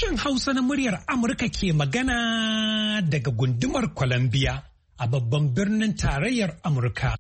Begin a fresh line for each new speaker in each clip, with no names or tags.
Sashen Hausa na muryar Amurka ke magana daga gundumar Columbia a babban birnin tarayyar Amurka.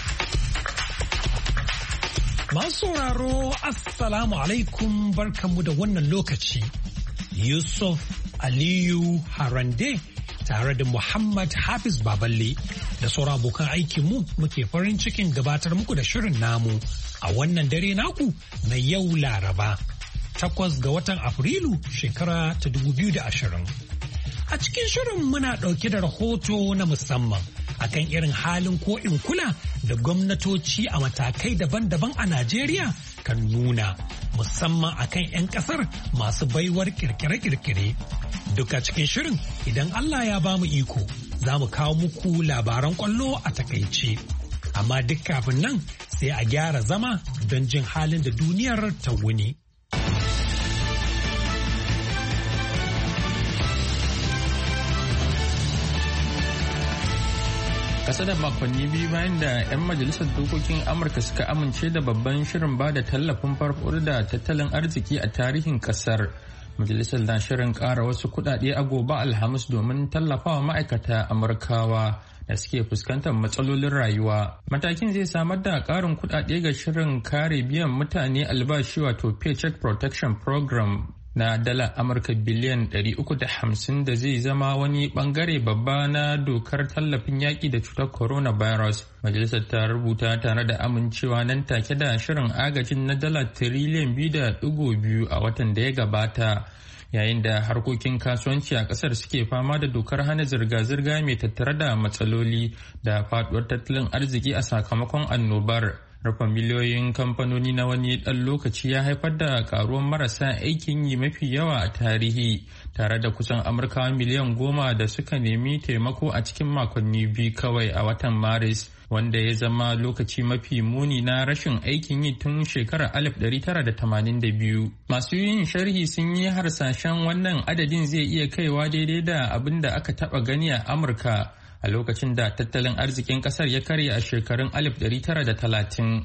Masu sauraro, Assalamu alaikum, barkanmu da wannan lokaci. Yusuf Aliyu Harande tare da Muhammad Hafiz Baballe da sauran abokan aikinmu muke farin cikin gabatar muku da shirin namu a wannan dare naku na yau Laraba. 8 ga watan Afrilu shekara ta 2020. A cikin shirin muna ɗauke da rahoto na musamman akan irin halin ko in kula da gwamnatoci a matakai daban-daban a Najeriya kan nuna musamman akan 'yan ƙasar masu baiwar kirkire-kirkire. Duka cikin shirin idan Allah ya ba mu iko za mu kawo muku labaran ƙwallo a takaice. Amma duk kafin nan sai a gyara zama don jin halin da duniyar ta wuni.
Kasa da makonni biyu bayan da 'yan majalisar dokokin Amurka suka amince da babban shirin ba da tallafin farko da tattalin arziki a tarihin kasar. Majalisar na shirin ƙara wasu kuɗaɗe a gobe Alhamis domin tallafawa ma'aikata Amurkawa da suke fuskantar matsalolin rayuwa. Matakin zai samar da ƙarin kuɗaɗe ga shirin kare biyan mutane albashi wato Paycheck Protection Program na dala Amurka biliyan 350 da zai zama wani bangare babba na dokar tallafin yaƙi da cutar coronavirus. Majalisar ta rubuta tare da amincewa nan take da shirin agajin na dala tiriliyan 2.2 a watan da ya gabata. Yayin da harkokin kasuwanci a ƙasar suke fama da dokar hana zirga-zirga mai tattare da matsaloli da faɗuwar tattalin arziki a sakamakon annobar. Rufe miliyoyin kamfanoni na wani ɗan lokaci ya haifar da karuwar marasa aikin yi mafi yawa a tarihi, tare da kusan Amurkawa miliyan 10 da suka nemi taimako a cikin makonni biyu kawai a watan Maris, wanda ya zama lokaci mafi muni na rashin aikin yi tun shekarar 1982. Masu yin sharhi sun yi harsashen wannan adadin zai iya kaiwa daidai da abin da aka taɓa gani a Amurka a lokacin da tattalin arzikin kasar ya karya a shekarun 1930.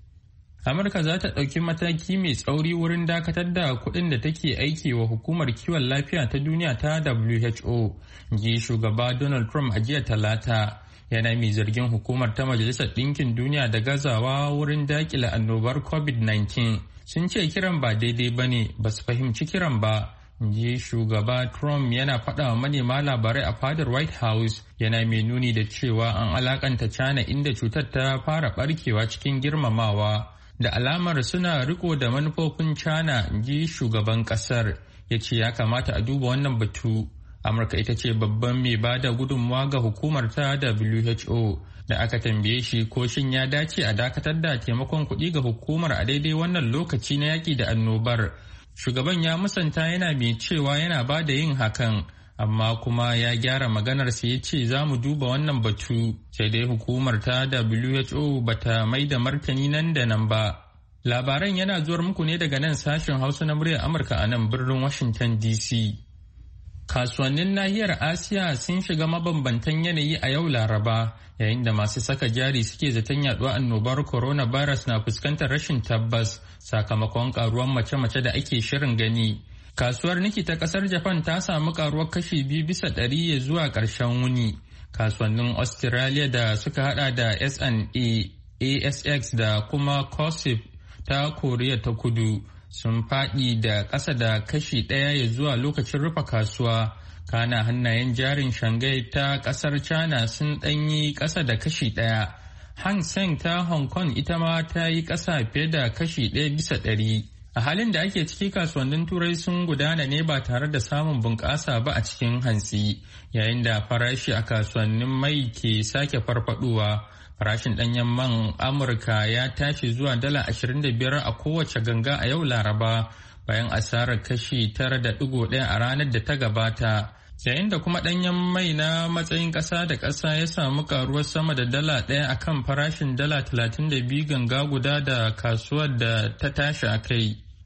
Amurka za ta ɗauki mataki mai tsauri wurin dakatar da kuɗin da take aiki wa hukumar kiwon lafiya ta duniya ta WHO, ji shugaba Donald Trump a jiya Talata. Yana mai zargin hukumar ta Majalisar Ɗinkin Duniya da gazawa wurin daƙile annobar COVID-19. Sun ce kiran ba daidai ba ne, ba su fahimci kiran ba. Ji shugaba Trump yana faɗa wa manema labarai a fadar White House, yana mai nuni da cewa an alakanta China inda cutar ta fara barkewa cikin girmamawa. Da alamar suna riko da manufofin China, ji shugaban kasar, ya ce ya kamata a duba wannan batu. Amurka ita ce babban mai ba da gudunmawa ga hukumar ta WHO. Da aka tambaye shi ko shin ya dace a dakatar da taimakon kuɗi ga hukumar a daidai wannan lokaci na yaƙi da annobar. Shugaban ya musanta yana mai cewa yana ba da yin hakan, amma kuma ya gyara maganarsa ya ce za mu duba wannan batu, sai dai hukumar ta WHO bata mai da martani nan da nan ba. Labaran yana zuwar muku ne daga nan sashen Hausa na muryar Amurka a nan birnin Washington DC. Kasuwannin nahiyar Asiya sun shiga mabambantan yanayi a yau Laraba, yayin da masu saka jari suke zaton yaduwar annobar coronavirus na fuskantar rashin tabbas sakamakon karuwar mace-mace da ake shirin gani. Kasuwar Niki ta kasar Japan ta samu karuwar kashi 2% ya zuwa ƙarshen wuni. Kasuwannin Australia da suka hada da S&A, ASX da kuma Kosip ta Koriya ta Kudu sun faɗi da ƙasa da kashi 1 ya zuwa lokacin rufe kasuwa. Kana hannayen jarin Shanghai ta ƙasar China sun ɗanyi ƙasa da kashi 1. Hang Seng ta Hong Kong ita ma ta yi ƙasa fiye da kashi 1%. A halin da ake ciki, kasuwannin Turai sun gudana ne ba tare da samun bunƙasa ba a cikin hantsi, yayin da farashi a kasuwannin mai ke sake farfaɗowa. Farashin ɗanyen man Amurka ya tashi zuwa dala 25 a kowace ganga a yau Laraba, bayan asarar kashi 9.1 a ranar da ta gabata. Yayin da kuma ɗanyen mai na matsayin ƙasa da ƙasa ya samu karuwar sama da dala 1 a kan farashin dala 32 ganga guda da kasuwar da ta tashi a kai.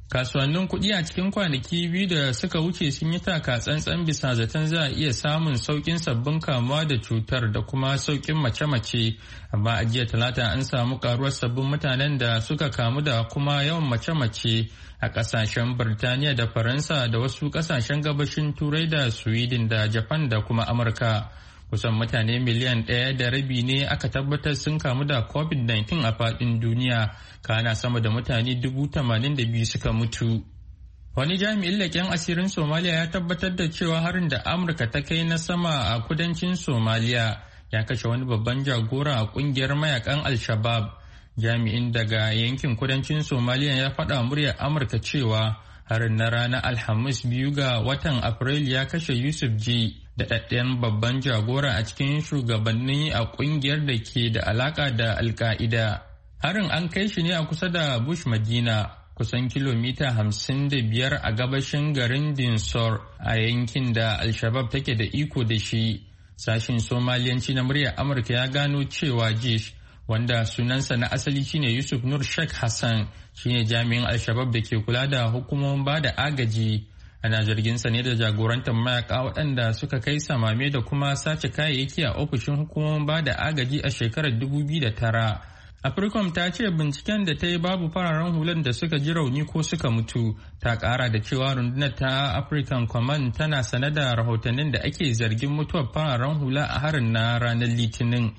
Kasuwannin kuɗi a cikin kwanaki biyu da suka wuce sun yi taka tsantsan bisa zaton za a iya samun sauƙin sabbin kamuwa da cutar da kuma sauƙin mace-mace, amma a jiya talata an samu ƙaruwar sabbin mutanen da suka kamu da kuma yawan mace-mace a ƙasashen Birtaniya da Faransa da wasu ƙasashen gabashin Turai da Sweden da Japan da kuma Amurka. Kusan mutane miliyan 1.5 ne aka tabbatar sun kamu da COVID-19 a faɗin duniya, kana sama da mutane 82,000 suka mutu. Wani jami'in leƙen asirin Somaliya ya tabbatar da cewa harin da Amurka ta kai na sama a kudancin Somaliya ya kashe wani babban jagora a ƙungiyar mayakan Al-Shabaab. Jami'in daga yankin kudancin Somaliya ya faɗa muryar Amurka cewa harin na ranar Alhamis 2 ga watan Afrilu ya kashe Yusuf G. daɗaɗɗen babban jagora a cikin shugabanni a ƙungiyar da ke da alaƙa da Al-Qaida. Harin an kai shi ne a kusa da Bush Madina, kusan kilomita 55 a gabashin garin Dinsor a yankin da Al-Shabaab take da iko da shi. Sashin Somaliyanci na muryar Amurka ya gano cewa Jish, wanda sunansa na asali shine Yusuf Nur Sheikh Hassan, shine jami'in Al-Shabaab da ke kula da hukumomin ba da agaji. Ana zarginsa ne da jagorantar mayaka waɗanda suka kai samame da kuma sace kayayyaki a ofishin hukumomin ba da agaji a shekarar 2009. Africom ta ce binciken da ta yi babu fararen hulan da suka ji rauni ko suka mutu. Ta ƙara da cewa rundunar ta African Command tana sane da rahotannin da ake zargin mutuwar fararen hula a harin na ranar Litinin.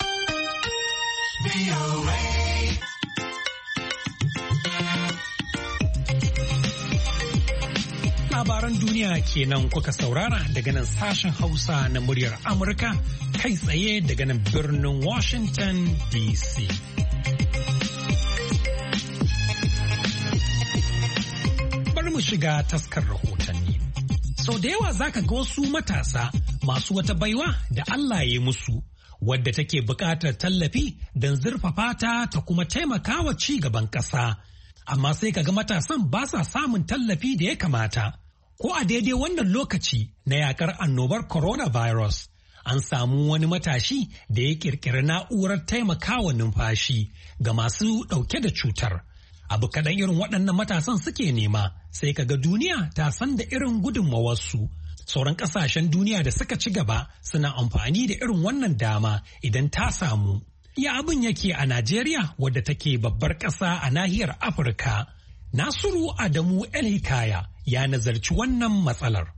Labaran duniya kenan kuka saurara daga nan sashen Hausa na muryar Amurka kai tsaye daga nan birnin Washington DC. Bari mu shiga taskar rahotanni. Sau da yawa zaka ga wasu matasa masu wata baiwa da Allah ya musu, wadda take buƙatar tallafi don zurfafa ta kuma taimakawa ci gaban ƙasa. Amma sai kaga matasan ba sa samun tallafi da ya kamata. Ko a daidai wannan lokaci na yakar annobar coronavirus, an samu wani matashi da ya kirkiri na'urar taimakawa numfashi ga masu ɗauke da cutar. Abu kaɗan irin waɗannan matasan suke nema, sai kaga duniya ta san da irin gudunmawarsu. Sauran ƙasashen duniya da suka ci gaba suna amfani da irin wannan dama idan ta samu. Ya abin yake a Najeriya, wadda take babbar ƙasa a nahiyar Afirka. Nasiru Adamu El-Hikaya ya nazarci wannan matsalar.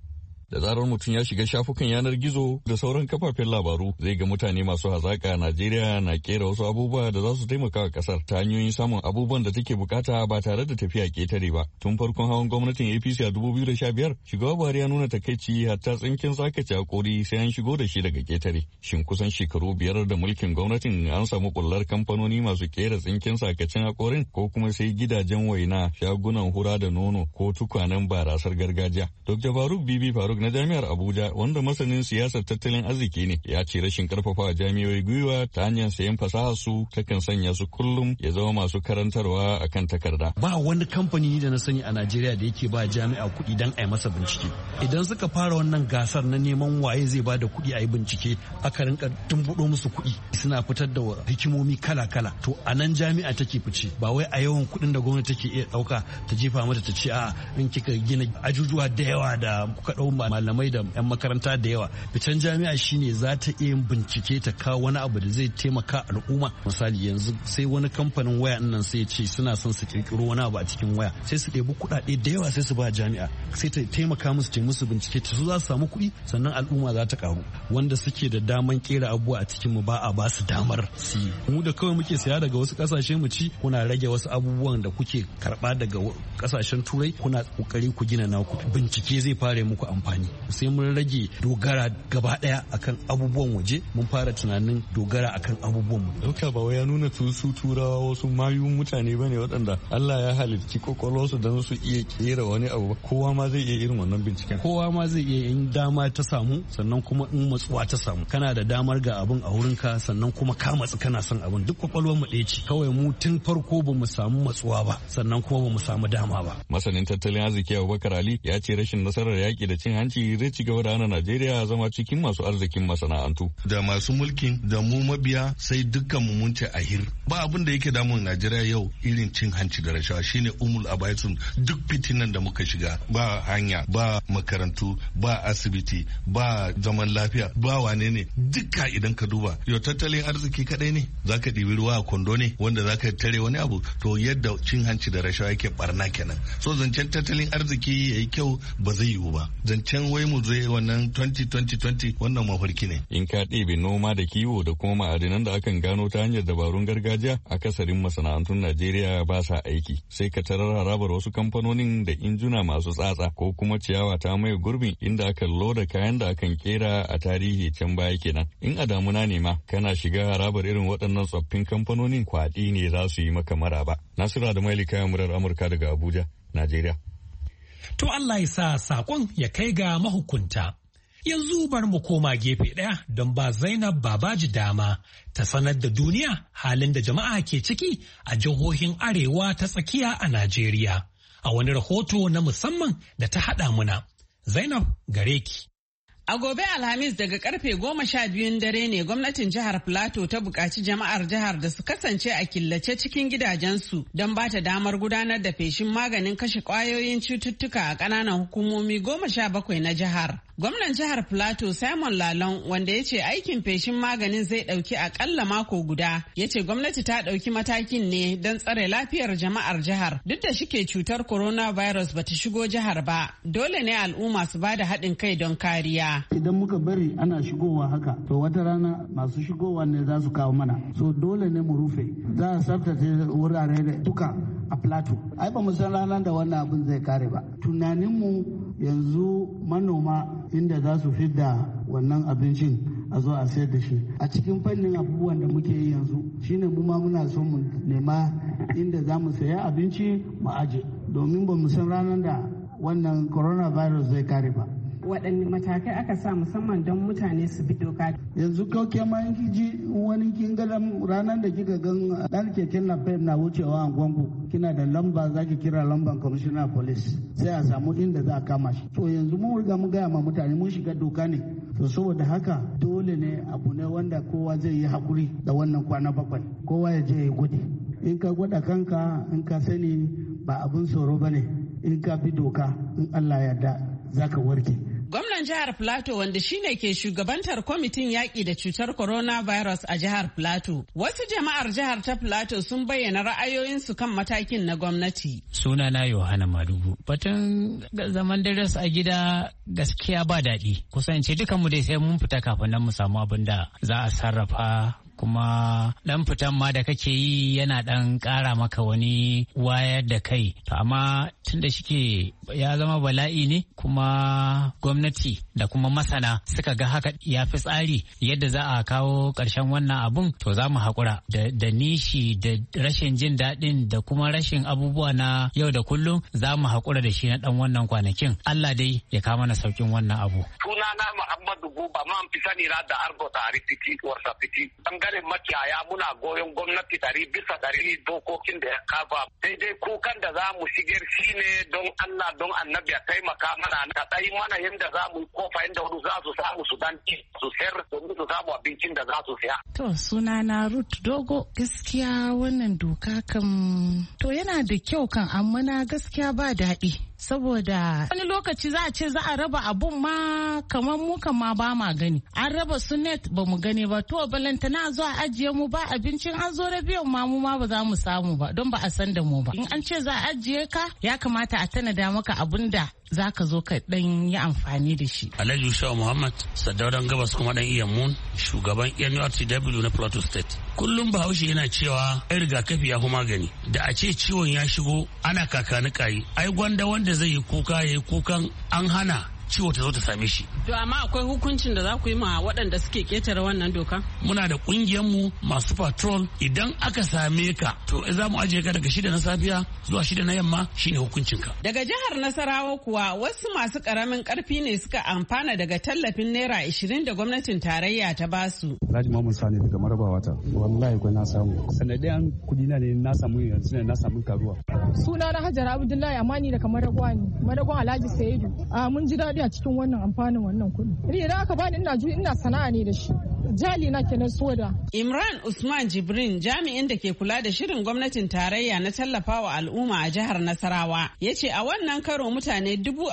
Da zarar mutum ya shiga shafukan yanar gizo da sauran kafafen labaru zai ga mutane masu hazaƙa a Najeriya na kera wasu abubuwa da za su taimaka wa ƙasar ta hanyoyin samun abubuwan da take bukata ba tare da tafiya ƙetare ba. Tun farkon hawan gwamnatin APC a 2015, shugaba Buhari ya nuna takaici hatta tsinkin sakace hakori sai an shigo da shi daga ƙetare. Shin kusan shekaru 5 da mulkin gwamnatin an samu kullar kamfanoni masu kera tsinkin sakacin hakorin ko kuma sai gidajen waina, shagunan hura da nono ko tukwanen barasar gargajiya. Dr. Faruk Bibi Faruk na Jami'ar Abuja, wanda masanin siyasar tattalin arziki ne, ya ce rashin karfafa jami'oi gwiwa ta hanyar sayan fasahar su takan sanya su kullum ya zama masu karantarwa akan takarda.
Ba wani kamfani da na sani a Najeriya da yake ba jami'a kuɗi don a yi masa bincike. Idan suka fara wannan gasar na neman waye zai ba da kuɗi a yi bincike, aka rinka tumbuɗo musu kuɗi suna fitar da hikimomi kala-kala. To a nan jami'a take fice, ba wai a yawan kuɗin da gwamnati take iya ɗauka ta jefa mata ta ce a in kika gina ajujuwa da yawa da kuka ɗau malamai da 'yan makaranta da yawa. Fitan jami'a shine za ta iya yin bincike ta kawo wani abu da zai taimaka al'umma. Misali yanzu sai wani kamfanin waya nan sai ce suna son su kirkiro wani abu a cikin waya, sai su ɗebi kuɗaɗe da yawa sai su ba jami'a, sai ta taimaka musu ta musu bincike, ta su za su samu kuɗi sannan al'umma za ta karu. Wanda suke da daman kera abubuwa a cikin mu ba a ba su damar su yi. Mu da kawai muke saya daga wasu kasashe mu ci, kuna rage wasu abubuwan da kuke karba daga kasashen turai, kuna kokari ku gina naku. Bincike zai fara muku amfani. Sai mun rage dogara gaba daya akan abubuwan waje, mun fara tunanin dogara akan abubuwan mu.
Dauka ba wai ya nuna su turawa wasu mayun mutane bane waɗanda Allah ya halicci kwakwalwarsu don su iya kera wani abu. Kowa ma zai iya irin wannan binciken.
Kowa ma zai iya, in dama ta samu, sannan kuma in matsuwa ta samu. Kana da damar ga abin a wurinka, sannan kuma ka matsu kana son abin. Duk kwakwalwar mu ɗaya ce. Kawai mu tun farko ba mu samu matsuwa ba, sannan kuma ba mu samu dama ba.
Masanin tattalin arziki Abubakar Ali ya ce rashin nasarar yaƙi da cin hanci hanci zai ci gaba da hana Najeriya zama cikin masu arzikin masana'antu.
Da masu mulkin da mu mabiya sai dukkan mu mun ce ahir. Ba abin da yake damun Najeriya yau irin cin hanci da rashawa shine umul abaisun duk fitinan da muka shiga. Ba hanya, ba makarantu, ba asibiti, ba zaman lafiya, ba wane ne duka idan ka duba. Yau tattalin arziki kadai ne zaka ɗibi ruwa a kwando ne wanda zaka tare wani abu to yadda cin hanci da rashawa yake barna kenan. So zancen tattalin arziki yayi kyau ba zai yiwu ba. Zancen wai mu zai wannan 2020 wannan mafarki ne.
In ka ɗebe noma da kiwo da kuma ma'adinan da akan gano ta hanyar dabarun gargajiya akasarin masana'antun Najeriya ba sa aiki. Sai ka tarar harabar wasu kamfanonin da injuna masu tsatsa ko kuma ciyawa ta mai gurbin inda aka loda kayan da akan kera a tarihi can baya kenan. In a damuna ne ma kana shiga harabar irin waɗannan tsoffin kamfanonin kwaɗi ne za su yi maka maraba. Nasira da Mailika murar Amurka daga Abuja, Najeriya.
To Allah ya sa saƙon ya kai ga mahukunta. Yanzu bar mu koma gefe ɗaya don ba Zainab Babaji dama ta sanar da duniya halin da jama'a ke ciki a jihohin Arewa ta tsakiya a Najeriya. A wani rahoto na musamman da ta haɗa muna. Zainab gare ki.
A gobe Alhamis daga karfe 12 dare ne gwamnatin jihar Plateau ta buƙaci jama'ar jihar da su kasance a killace cikin gidajensu don ba ta damar gudanar da feshin maganin kashe ƙwayoyin cututtuka a ƙananan hukumomi 17 na jihar. Gwamnan jihar Plateau Simon Lalong wanda ya ce aikin feshin maganin zai ɗauki akalla mako guda ya ce gwamnati ta ɗauki matakin ne don tsare lafiyar jama'ar jihar duk da shike cutar coronavirus bata shigo jihar ba dole ne al'umma su ba da haɗin kai don kariya.
Idan muka bari ana shigowa haka to wata rana masu shigowa ne za su kawo mana so dole ne mu rufe za a tsaftace wurare da duka a Plateau. Ai ba mu san ranar da wannan abin zai kare ba. Tunaninmu yanzu manoma inda za su fidda wannan abincin a zo a sayar da shi a cikin fannin abubuwan da muke yi yanzu shine mu ma muna son mu nema inda za mu saya abinci mu aje domin ba mu san ranar da wannan coronavirus zai kare ba.
Waɗanne matakai aka sa musamman don mutane su bi doka?
Yanzu kauke ma in ji wani kin ga ranar da kika gan dan keken napep na wucewa a gwangu kina da lamba za ki kira lamban commissioner police sai a samu inda za a kama shi. To yanzu mun riga mun gaya ma mutane mun shiga doka ne. To saboda haka dole ne abu ne wanda kowa zai yi hakuri da wannan kwana 7 kowa ya je ya gudu. In ka gwada kanka in ka sani ba abun tsoro bane in ka bi doka in Allah ya yarda zaka warke.
Gwamnan jihar Plateau wanda shine ke shugabantar kwamitin yaƙi da cutar coronavirus a jihar Plateau. Wasu jama'ar jihar ta Plateau sun bayyana ra'ayoyinsu kan matakin na gwamnati.
Sunana Yohana Madugu. Batun zaman dare a gida gaskiya ba daɗi. Kusance dukanmu dai sai mun fita kafin nan mu samu abin da za a sarrafa kuma dan fitan ma da kake yi yana dan ƙara maka wani wayar da kai to amma tun da shike ya zama bala'i ne kuma gwamnati da kuma masana suka ga haka ya fi tsari yadda za a kawo ƙarshen wannan abun to za mu haƙura da nishi da rashin jin daɗin da kuma rashin abubuwa na yau da kullum za mu haƙura da shi na ɗan wannan kwanakin Allah dai ya kawo mana saukin wannan abu.
Sunana Muhammadu Buba man fi sani da Argo Tari Fiti Warsa Fiti. Bangaren makiyaya muna goyon gwamnati 100% dokokin da ya kafa. Daidai kukan da za mu shigar shi ne don Allah don annabi ya taimaka mana ka tsayi mana yadda za mu kofa yadda wani za su samu su dan su sayar domin su samu abincin da za su siya.
To sunana Ruth Dogo gaskiya wannan doka kam to yana da kyau kan amma na gaskiya ba daɗi. Saboda wani lokaci za a ce za a raba abun ma kamar mu ma ba ma gani an raba su net ba mu gani ba to balantana zo a ajiye mu ba abincin an zo rabiyan ma mu ma ba za mu samu ba don ba a san da mu ba in an ce za a ajiye ka ya kamata a tanada maka abun da za ka zo ka dan yi amfani da shi.
Alhaji Usha Muhammad Sadaudan Gabas kuma dan iya mun shugaban NURTW na Plateau State. Kullum Bahaushe yana cewa ai rigakafi ya fi magani da a ce ciwon ya shigo ana kakani kayi ai gwanda wanda zai yi kuka ya yi kukan an hana ciwo ta zo ta same shi.
To amma akwai hukuncin da za ku yi ma waɗanda suke ketare wannan doka?
Muna da mu masu patrol idan aka same ka to za mu ajiye ka daga 6 na safiya zuwa 6 na yamma shine hukuncinka.
Daga jihar Nasarawa kuwa wasu masu karamin karfi ne suka amfana daga tallafin naira 20 da gwamnatin tarayya ta basu.
Alhaji Muhammad Sani daga Marabawa ta. Wallahi ko na samu. Sanadiyan kudi na ne na samu yanzu ne na samu karuwa.
Suna na Hajara Abdullahi Amani daga Maragwa ne. Maragwa Alhaji Sa'idu. Mun ji daɗi daɗi a cikin wannan amfanin wannan kuɗi. Idan aka bani ina sana'a ne da shi. Jali na kenan soda.
Imran Usman Jibrin jami'in da ke kula da shirin gwamnatin tarayya na tallafawa al'umma a jihar Nasarawa ya ce a wannan karo mutane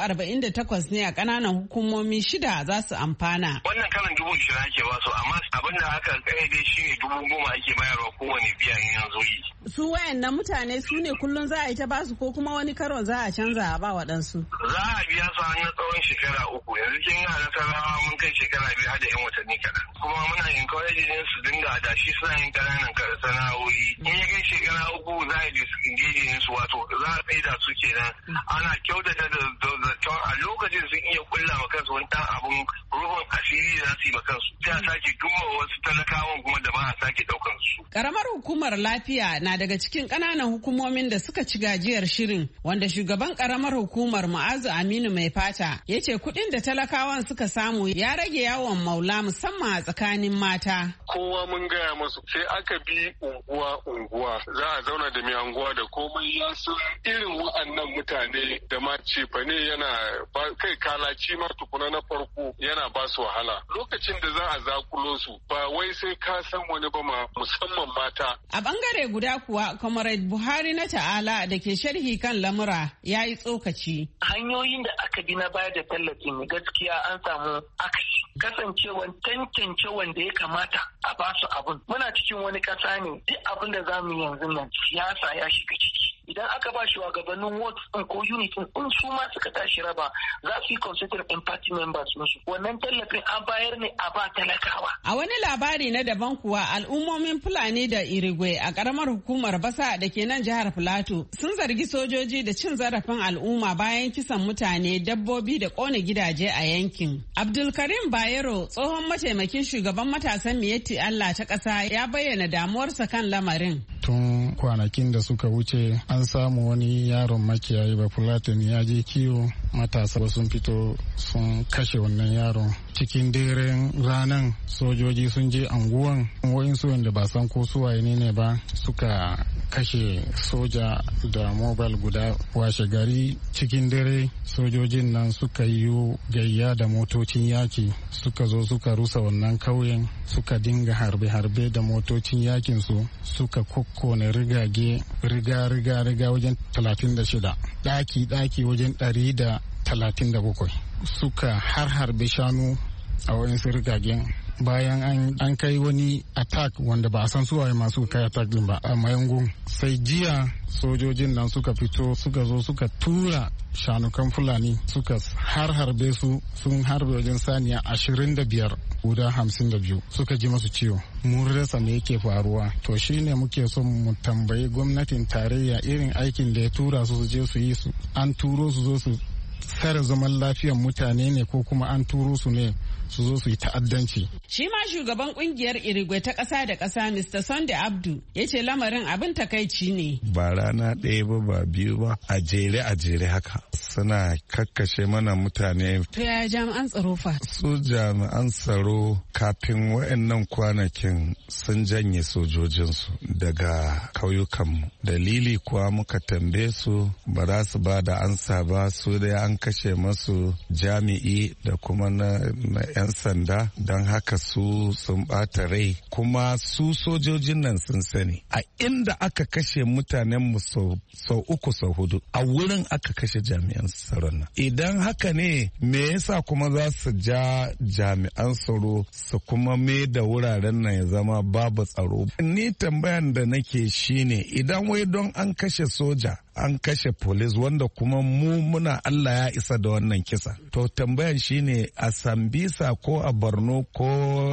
48,000 ne a ƙananan hukumomi 6 za su amfana.
Wannan karan 20,000 ake basu amma abin da aka kayyade shi ne 10,000 ake bayarwa kowane biya in yanzu yi.
Su wayannan mutane su ne kullum za a yi ta basu ko kuma wani karo za a canza a ba waɗansu?
Za a biya su har na tsawon shekara 3 yanzu kin ga Nasarawa mun kai shekara 2 har da 'yan watanni kaɗan. Kuma muna encouraging su dinga adashi suna yin ƙananan sana'o'i. In ya kai shekara 3 za a disengage su wato za a tsaida su kenan. Ana kyautata da zaton a lokacin sun iya kulla ma kansu wani ɗan abun rufin asiri da su yi ma kansu. Sai a sake dumma wasu talakawan kuma da ba a sake ɗaukan su.
Karamar hukumar lafiya na daga cikin ƙananan hukumomin da suka ci gajiyar shirin wanda shugaban karamar hukumar Mu'azu Aminu Mai Fata ya ce kuɗin da talakawan suka samu ya rage yawon maula musamman a tsakanin mata.
Kowa mun gaya masu sai aka bi unguwa za a zauna da mai unguwa da komai ya san irin wa'annan mutane da ma cefane yana kai kalaci ma tukuna na farko yana ba su wahala. Lokacin da za a zakulo su ba wai sai ka san wani ba ma musamman mata.
A bangare guda kuwa Comrade Buhari na Ta'ala da ke sharhi kan lamura ya yi tsokaci.
Hanyoyin da aka bi na bayar da tallafin gaskiya an samu akasi. Kasancewan tantance wanda ya kamata a basu abun. Muna cikin wani ƙasa ne duk abin da za mu yi yanzu nan siyasa ya shiga ciki. Idan aka ba shi wa gabanin ward ɗin ko unit in su ma suka tashi raba za su yi consider in party members musu. Wannan tallafin an bayar ne a ba talakawa.
A wani labari na daban kuwa al'ummomin Fulani da Irigwe a ƙaramar hukumar Basa da ke nan jihar Filato sun zargi sojoji da cin zarafin al'umma bayan kisan mutane, dabbobi da ƙone gidaje a yankin. Abdulkarim Bayero tsohon mataimakin shugaban matasan Miyetti Allah ta ƙasa ya bayyana damuwarsa kan lamarin.
Tun kwanakin da suka wuce an samu wani yaron makiyayi ba Fulatani ya je kiwo, matasa sun fito sun kashe wannan yaron. Cikin daren ranan sojoji sun je anguwan wa'insu wanda ba san ko su waye ne ba suka kashe soja da mobile guda. Washe gari cikin dare sojojin nan suka yi gayya da motocin yaki suka zo suka rusa wannan kauyen, suka dinga harbe-harbe da motocin yakin su, suka kokkone rigage riga wajen 36, daki wajen 137, suka harbe shanu a wayansu rigagen. Bayan an kai wani attack wanda ba a san suwaye masu kai attack din ba a Mayangun, sai jiya sojojin nan suka fito suka zo suka tura shanukan Fulani suka harbe su, sun harbe wajen saniya 25 guda 52 suka ji masu ciwo. Mun rasa me yake faruwa, to shine muke son mu tambayi gwamnatin tarayya irin aikin da ya tura su je su yi su, an turo su zo su tsare zaman lafiyar mutane ne ko kuma an turo su ne su zo su yi ta'addanci.
Shi ma shugaban kungiyar Irigwe ta ƙasa da ƙasa Mr. Sunday Abdu ya ce lamarin abin takaici ne.
Ba rana ɗaya ba biyu ba a jere haka suna kakkashe mana mutane.
To ya jami'an tsaro fa?
Su jami'an tsaro kafin wa'annan kwanakin sun janye sojojinsu daga kauyukanmu. Dalili kuwa muka tambaye su ba za su ba da ansa ba, su dai an kashe masu jami'i da kuma na 'yan sanda, don haka su sun bata rai. Kuma su sojojin nan sun sani a inda aka kashe mutanenmu sau 3 sau 4 a wurin aka kashe jami'an tsaron nan. Idan haka ne me yasa kuma za su ja jami'an tsaro su kuma me da wuraren nan ya zama babu tsaro? Ni tambayan da nake shine idan wai don an kashe soja an kashe polis wanda kuma mu muna Allah ya isa da wannan kisa. To tambayan shine a Sambisa ko a Borno ko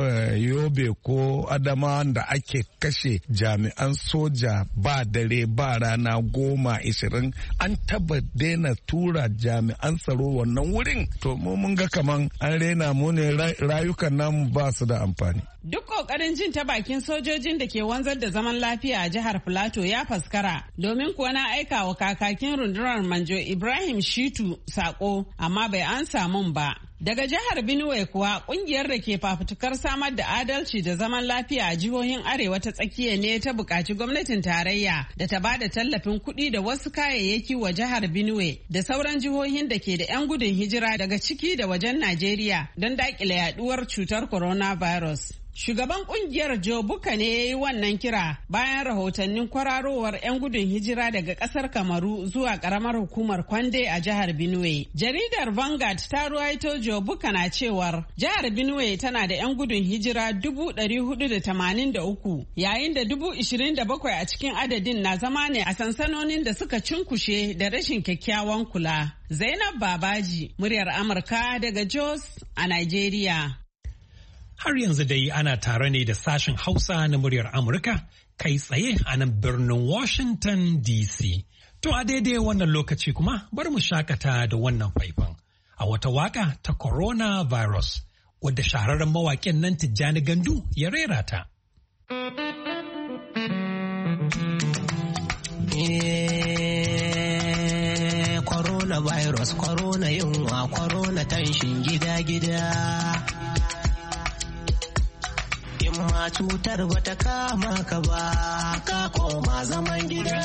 Yobe ko Adama da ake kashe jami'an soja ba dare ba rana 10-20 an taba daina tura jami'an tsaro wannan wurin. To mu mun ga kaman an rena mu ne, rayukan namu ba su da amfani.
Duk kokarin jin ta bakin sojojin da ke wanzar da zaman lafiya a jihar Filato ya faskara, domin kuwa na aika wa kakakin rundunar Manjo Ibrahim Shitu sako amma bai ansa mun ba. Daga jihar Benue kuwa kungiyar da ke fafutukar samar da adalci da zaman lafiya a jihohin arewa ta tsakiya ne ta buƙaci gwamnatin tarayya da ta bada tallafin kuɗi da wasu kayayyaki wa jihar Benue da sauran jihohin da ke da 'yan gudun hijira daga ciki da wajen Najeriya don daƙile yaduwar cutar coronavirus. Shugaban kungiyar Joe Buka ne ya yi wannan kira bayan rahotannin kwararowar 'yan gudun hijira daga kasar Kamaru zuwa karamar hukumar Kwande a jihar Benue. Jaridar Vanguard ta ruwaito Joe Buka na cewar jihar Benue tana da 'yan gudun hijira 483 yayin da 27,000 a cikin adadin na zama ne a sansanonin da suka cunkushe da rashin kyakkyawan kula. Zainab Babaji, muryar Amurka daga Jos a Nigeria.
Har yanzu dai ana tare ne da sashen Hausa na muryar Amurka kai tsaye a nan birnin Washington DC. To a daidai wannan lokaci kuma bari mu shakata da wannan faifan a wata waka ta coronavirus wadda shahararren mawaƙin nan Tijjani Gandu ya rera ta.
Coronavirus, corona yunwa, corona tanshin gida-gida. Ma cutar bata kama ka ba ka koma zaman gida.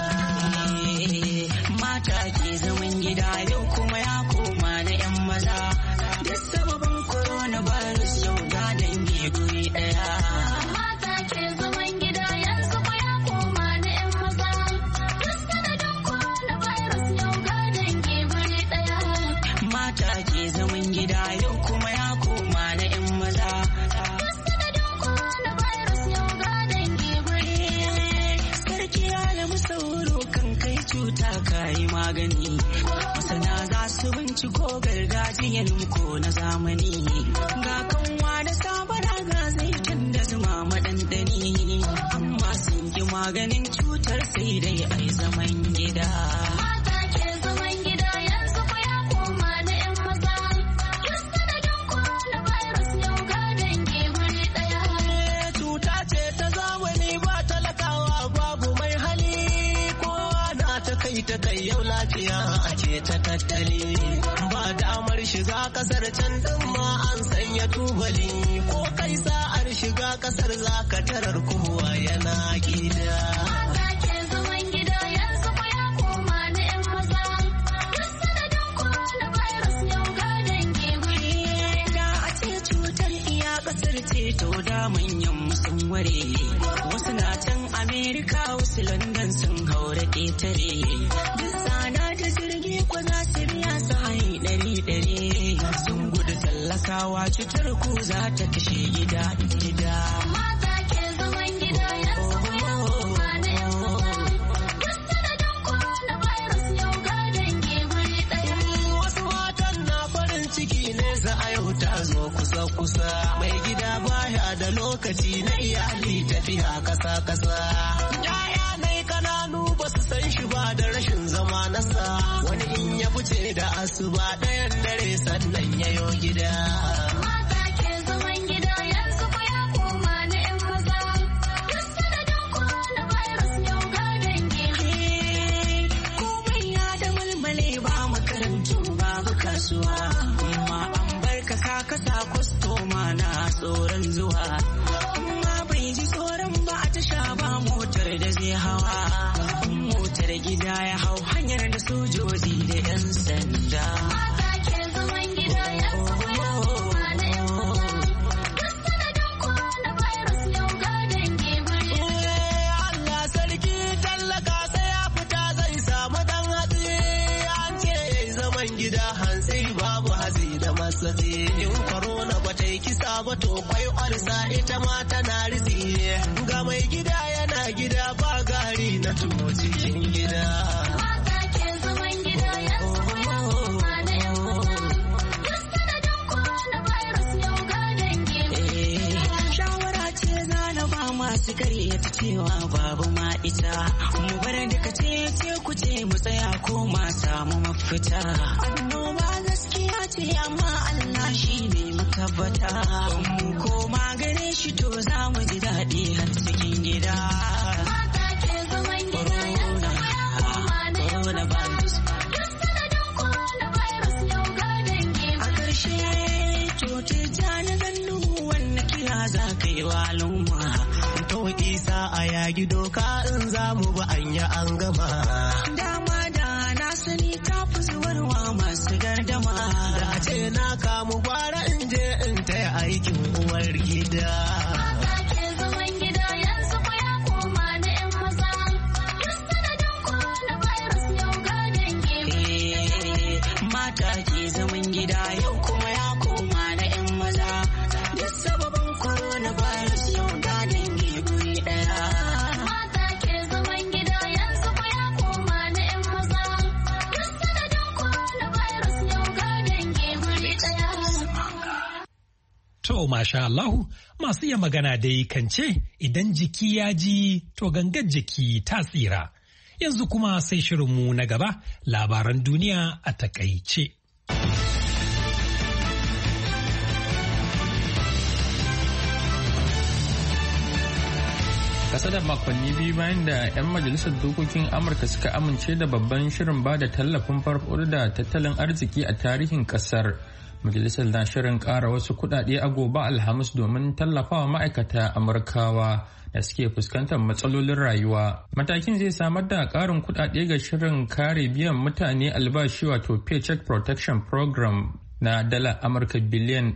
Mata ke zaman gida yau kuma ya koma na 'yan maza. Da sababin coronavirus yau ga dangi guri daya. Mata ke zaman gida yanzu kuma ya koma na 'yan maza. Da sanadin coronavirus yau ga dangi guri daya. Mata ke zaman gida yau kuma ya koma na 'yan maza. Cuta kayi magani masana za su binciko gargajiyar ko na zamani ga kanwa da sabara ga zaitun da zuma madandani amma sun yi maganin cutar sai dai ai zaman gida. Mata ke zaman gida yanzu ko ya koma na 'yan maza. Sanadin coronavirus yau ga dangi guri daya. Cuta ce ta zamani ba talakawa babu mai hali. Ta kai yau lafiya ake ta tattali ba damar shiga kasar can din ma an sanya tubali ko kai sa'ar shiga kasar zaka tarar kowa yana gida. Mata ke zaman gida yanzu ko ya koma na 'yan maza. Sanadin coronavirus yau ga dangi guri da a ce cutar iya kasar ce to da manyan sun ware wasu na can Amerika wasu London sun haura ƙetare. Duk tsada da jirgi ko za su biya su hayi ɗari sun gudu tsallakawa cutar ku za ta kashe gida. Mata ke zaman gida yanzu ko ya koma na 'yan maza. Duk sanadin coronavirus yau ga dangi guri ɗaya. Wasu matan na farin ciki ne za a yau ta zo kusa. Mai gida baya da lokaci na iyali tafiya kasa. Ba su san shi ba da rashin zama nasa wani in ya fice da asuba ɗayan dare sannan yayo gida. Mata ke zaman gida yanzu ko ya koma na 'yan maza. Sanadin coronavirus yau ga dangi. Komai ya da mulmule ba makarantu babu kasuwa amma an bar ka kasa kwastoma na tsoron zuwa amma bai ji tsoron ba a tasha ba motar da zai hawa. Motar gida ya hau hanyar da sojoji da 'yan sanda. Mata ke zaman gida yanzu ko ya koma na 'yan maza. Sanadin coronavirus yau ga dangi guri. Allah sarki tallaka sai ya fita zai samu dan hatsi. An ce zaman gida hantsi babu hatsi da matsatsi. In corona ba ta yi kisa ba to kwai olsa ita ma tana ritsi. Ga mai gida yana gida ba gari na tuwo cikin gida. Mata ke zaman gida yanzu ko ya koma na 'yan maza. Sanadin coronavirus yau ga dangi. Shawara ce za na ba masu karyata cewa babu ma ita. Mu bar duka ce ku ce mu tsaya ko ma samu mafita. Annoba gaskiya ce amma Allah shi ne matabbata. Mu koma gare shi to za mu ji daɗi har cikin gida. Mata ke zaman gida yanzu ko ya koma na 'yan maza. Sanadin coronavirus yau ga dangi. A ƙarshe babu anya an gama.
Dama da na sani ta fi zuwarwa masu gardama.
Da ce na kamu gwara in je in taya aikin uwar gida.
Mata ke zaman gida yau kuma ya koma na 'yan maza. Duk sababin coronavirus yau ga dangi guri daya.
Mata ke zaman gida yanzu kuma ya koma na 'yan maza. Duk sanadin coronavirus yau ga dangi guri daya.
To masha Allahu masu iya magana dai kan ce idan jiki ya ji to gangar jiki ta tsira. Yanzu kuma sai shirinmu na gaba labaran duniya a takaice.
Kasa da makonni biyu bayan da 'yan majalisar dokokin Amurka suka amince da babban shirin ba da tallafin farfaɗo da tattalin arziki a tarihin kasar. Majalisar na shirin ƙara wasu kuɗaɗe a gobe Alhamis domin tallafawa ma'aikata Amurkawa da suke fuskantar matsalolin rayuwa. Matakin zai samar da ƙarin kuɗaɗe ga shirin kare biyan mutane albashi wato Paycheck Protection Program na dala Amurka biliyan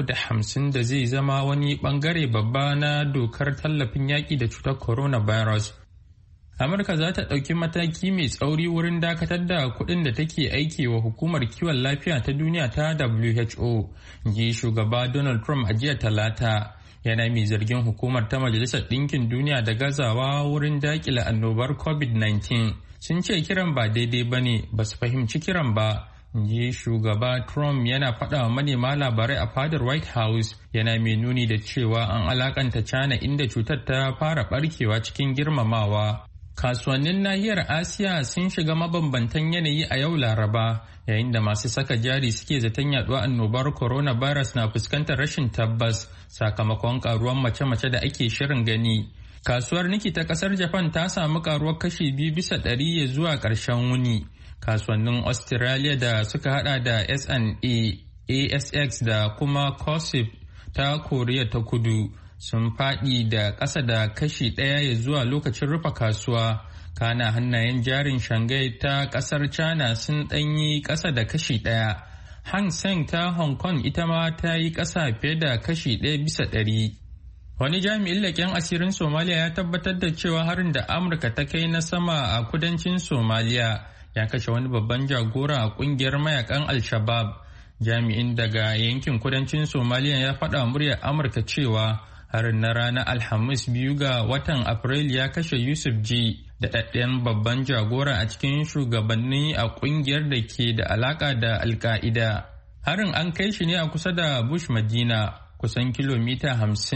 350 da zai zama wani bangare babba na dokar tallafin yaƙi da cutar coronavirus. Amurka za ta ɗauki mataki mai tsauri wurin dakatar da kuɗin da take aiki wa hukumar kiwon lafiya ta duniya ta WHO, ji shugaba Donald Trump a jiya Talata. Yana mai zargin hukumar ta Majalisar Ɗinkin Duniya da gazawa wurin daƙile annobar COVID-19. Sun ce kiran ba daidai ba ne, ba su fahimci kiran ba. Ji shugaba Trump yana faɗa wa manema labarai a fadar White House, yana mai nuni da cewa an alakanta China inda cutar ta fara barkewa cikin girmamawa. Kasuwannin nahiyar Asiya sun shiga mabambantan yanayi a yau Laraba, yayin da masu saka jari suke zaton yaduwar annobar coronavirus na fuskantar rashin tabbas sakamakon karuwar mace-mace da ake shirin gani. Kasuwar Niki ta kasar Japan ta samu karuwar kashi 2% ya zuwa ƙarshen wuni. Kasuwannin Australia da suka hada da S&A, ASX da kuma Kosip ta Koriya ta Kudu sun faɗi da ƙasa da kashi 1 ya zuwa lokacin rufe kasuwa. Kana hannayen jarin Shanghai ta ƙasar China sun ɗanyi ƙasa da kashi 1. Hang Seng ta Hong Kong ita ma ta yi ƙasa fiye da kashi 1%. Wani jami'in leƙen asirin Somalia ya tabbatar da cewa harin da Amurka ta kai na sama a kudancin Somalia ya kashe wani babban jagora a ƙungiyar mayakan Al-Shabaab. Jami'in daga yankin kudancin Somalia ya faɗa muryar Amurka cewa harin na ranar Alhamis 2 ga watan Afrilu ya kashe Yusuf G, daɗaɗɗen babban jagora a cikin shugabanni a ƙungiyar da ke da alaƙa da Al-Qaida. Harin an kai shi ne a kusa da Bush Madina, kusan kilomita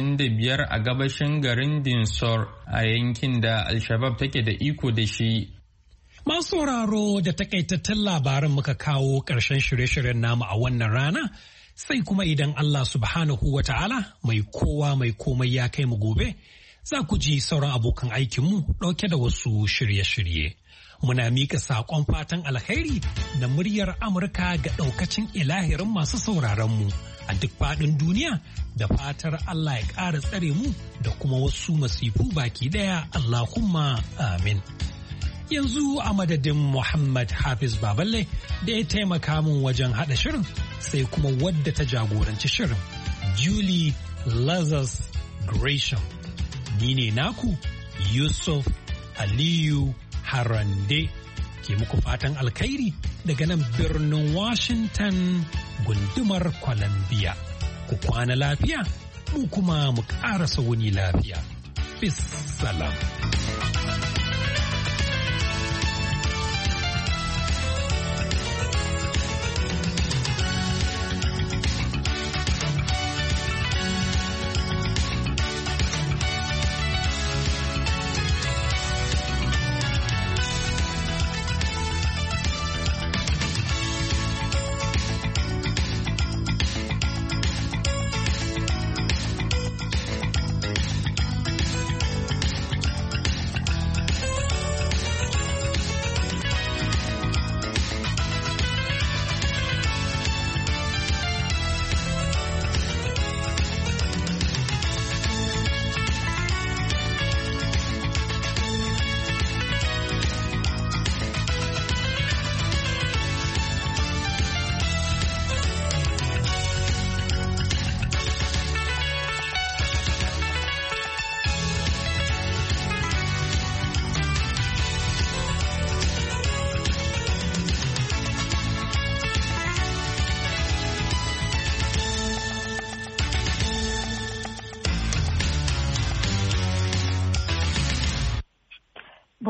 55 a gabashin garin Dinsor a yankin da Al-Shabaab take da iko da shi.
Masu sauraro da takaitattun labaran muka kawo ƙarshen shirye-shiryen namu a wannan rana. Sai kuma idan Allah subhanahu wa ta'ala mai kowa mai komai ya kai mu gobe, za ku ji sauran abokan aikinmu ɗauke da wasu shirye-shirye. Muna miƙa saƙon fatan alheri da muryar Amurka ga ɗaukacin ilahirin masu sauraronmu a duk faɗin duniya da fatar Allah ya ƙara tsare mu da kuma wasu masifu baki ɗaya Allahumma amin. Yanzu a madadin Muhammad Hafiz Baballe da ya taimaka min wajen haɗa shirin sai kuma wadda ta jagoranci shirin Julie Lazarus Gresham. Ni ne naku Yusuf Aliyu Harande ke muku fatan alkhairi daga nan birnin Washington gundumar Columbia. Ku kwana lafiya, mu kuma mu ƙarasa wuni lafiya. Bis salam.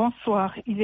Bonsoir. Il